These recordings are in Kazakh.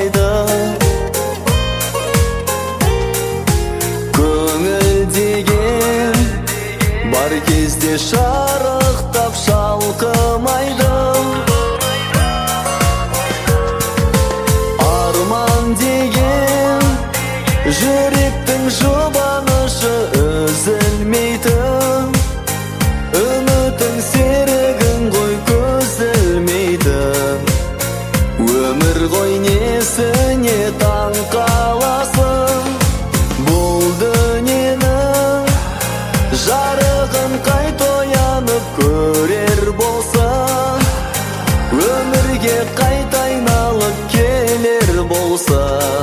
қалмайды. Көңіл деген бар кезде шарықтап шалқымайды. Арман деген жүректің жұбанышы үзілмейтін. Үмітің серігін ғой көзілмейді. Өмір ғой несіне таң қаласың. Бұл дүниенің жарығын қайта оянып көрер болсаң, өмірге қайта айналып келер болса,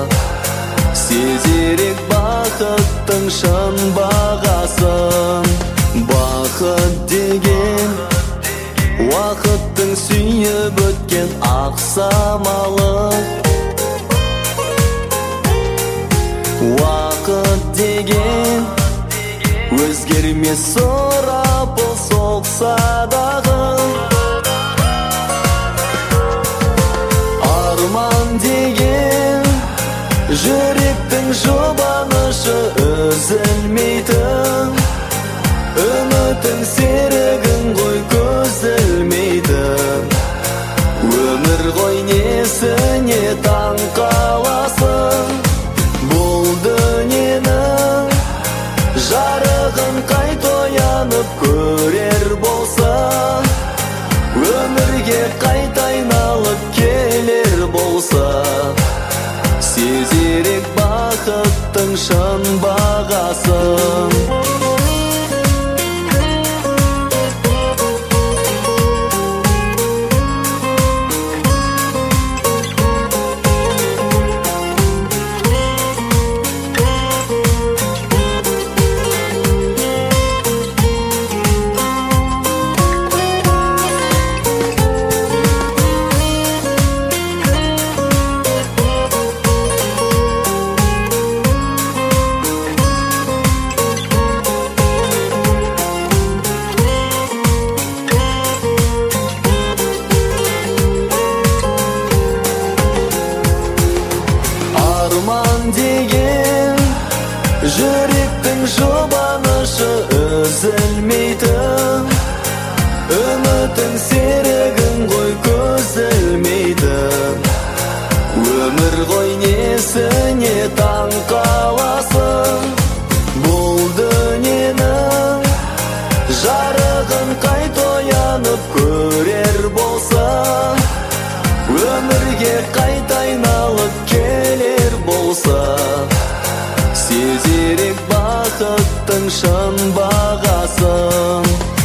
сезерек бақыттың шын бағасын. Бақыт деген уақыттың сүйіп өткен ақ самалы. Уақыт деген өзгермес сұрапыл соқса дағы. Арман деген жүректің жұбанышы үзілмейтін. Үмітің серігін ғой көзілмейді. Өмір ғой несіне таң қаласың. Бұл дүниенің жарығын қайта оянып көрер болса, өмірге қайта айналып келер болса, сезерек бақыттың шын бағасын. Арман деген жүректің жұбанышы үзілмейтін. Үмітің серігін ғой көзілмейді. Өмір ғой несіне таң қаласың. Бұл дүниенің жарығын қайта оянып көрер болса, өмірге қайта айналып келер болса, сезерек бақыттың шын бағасын.